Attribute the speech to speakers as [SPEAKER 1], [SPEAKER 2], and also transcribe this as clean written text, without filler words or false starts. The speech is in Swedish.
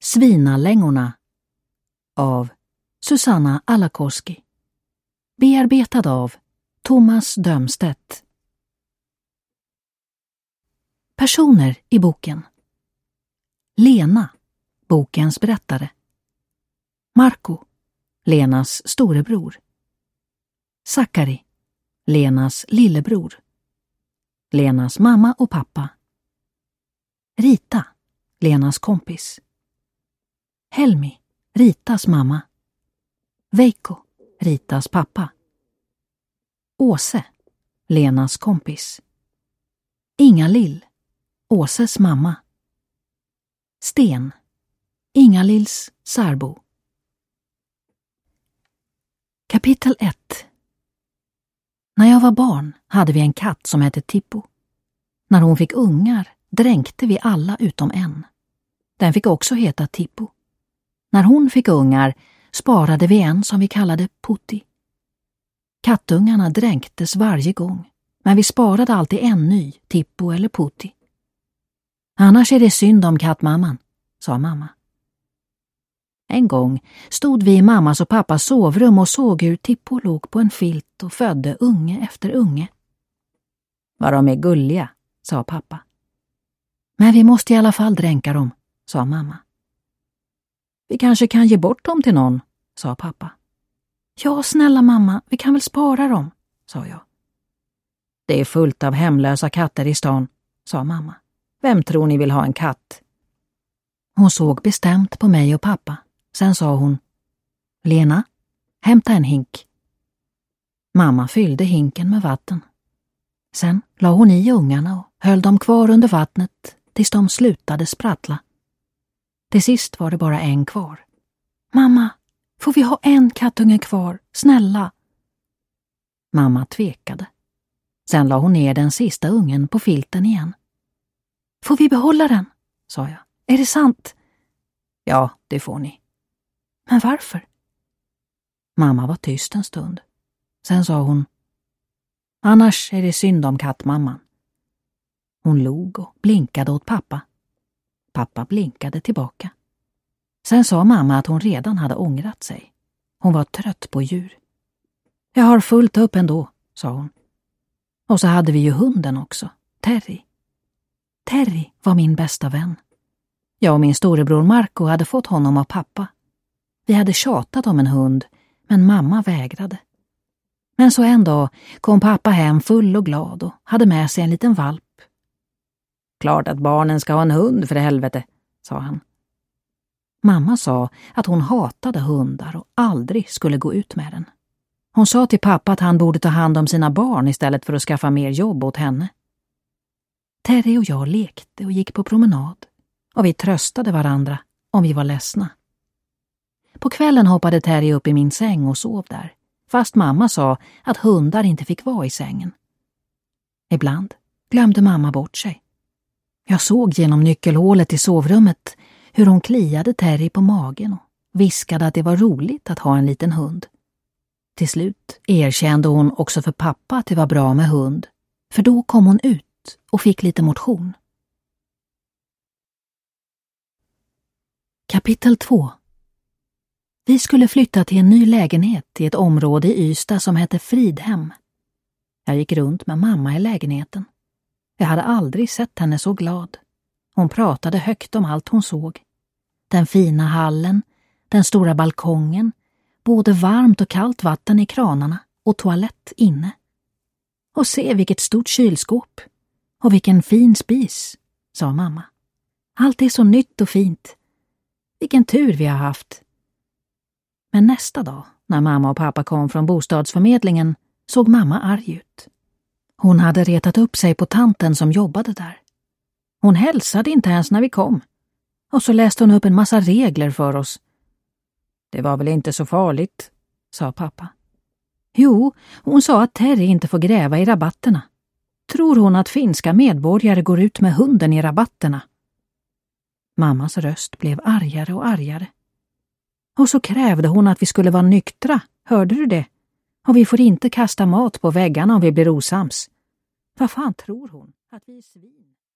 [SPEAKER 1] Svinalängorna av Susanna Alakoski. Bearbetad av Thomas Dömstedt. Personer i boken: Lena, bokens berättare. Marco, Lenas storebror. Sakari, Lenas lillebror. Lenas mamma och pappa. Rita, Lenas kompis. Helmi, Ritas mamma. Veikko, Ritas pappa. Åse, Lenas kompis. Inga-Lill, Åses mamma. Sten, Inga-Lills särbo. Kapitel 1. När jag var barn hade vi en katt som hette Tippo. När hon fick ungar dränkte vi alla utom en. Den fick också heta Tippo. När hon fick ungar sparade vi en som vi kallade Putti. Kattungarna dränktes varje gång, men vi sparade alltid en ny, Tippo eller Putti. Annars är det synd om kattmamman, sa mamma. En gång stod vi i mammas och pappas sovrum och såg hur Tippo låg på en filt och födde unge efter unge. Vad de är gulliga, sa pappa. Men vi måste i alla fall dränka dem, sa mamma. Vi kanske kan ge bort dem till någon, sa pappa. Ja, snälla mamma, vi kan väl spara dem, sa jag. Det är fullt av hemlösa katter i stan, sa mamma. Vem tror ni vill ha en katt? Hon såg bestämt på mig och pappa. Sen sa hon: Lena, hämta en hink. Mamma fyllde hinken med vatten. Sen la hon i ungarna och höll dem kvar under vattnet tills de slutade sprattla. Till sist var det bara en kvar. Mamma, får vi ha en kattunge kvar, snälla? Mamma tvekade. Sen la hon ner den sista ungen på filten igen. Får vi behålla den? Sa jag. Är det sant? Ja, det får ni. Men varför? Mamma var tyst en stund. Sen sa hon: Annars är det synd om kattmamman. Hon log och blinkade åt pappa. Pappa blinkade tillbaka. Sen sa mamma att hon redan hade ångrat sig. Hon var trött på djur. Jag har fullt upp ändå, sa hon. Och så hade vi ju hunden också, Terry. Terry var min bästa vän. Jag och min storebror Marco hade fått honom av pappa. Vi hade tjatat om en hund, men mamma vägrade. Men så en dag kom pappa hem full och glad och hade med sig en liten valp. Klart att barnen ska ha en hund för helvete, sa han. Mamma sa att hon hatade hundar och aldrig skulle gå ut med den. Hon sa till pappa att han borde ta hand om sina barn istället för att skaffa mer jobb åt henne. Terry och jag lekte och gick på promenad och vi tröstade varandra om vi var ledsna. På kvällen hoppade Terry upp i min säng och sov där, fast mamma sa att hundar inte fick vara i sängen. Ibland glömde mamma bort sig. Jag såg genom nyckelhålet i sovrummet hur hon kliade Terry på magen och viskade att det var roligt att ha en liten hund. Till slut erkände hon också för pappa att det var bra med hund, för då kom hon ut och fick lite motion. Kapitel 2. Vi skulle flytta till en ny lägenhet i ett område i Ystad som hette Fridhem. Jag gick runt med mamma i lägenheten. Jag hade aldrig sett henne så glad. Hon pratade högt om allt hon såg. Den fina hallen, den stora balkongen, både varmt och kallt vatten i kranarna och toalett inne. Och se vilket stort kylskåp. Och vilken fin spis, sa mamma. Allt är så nytt och fint. Vilken tur vi har haft. Men nästa dag, när mamma och pappa kom från bostadsförmedlingen, såg mamma arg ut. Hon hade retat upp sig på tanten som jobbade där. Hon hälsade inte ens när vi kom. Och så läste hon upp en massa regler för oss. Det var väl inte så farligt, sa pappa. Jo, hon sa att Terry inte får gräva i rabatterna. Tror hon att finska medborgare går ut med hunden i rabatterna? Mammas röst blev argare och argare. Och så krävde hon att vi skulle vara nyktra, hörde du det? Och vi får inte kasta mat på väggarna om vi blir osams. Vad fan tror hon? Att vi är svin?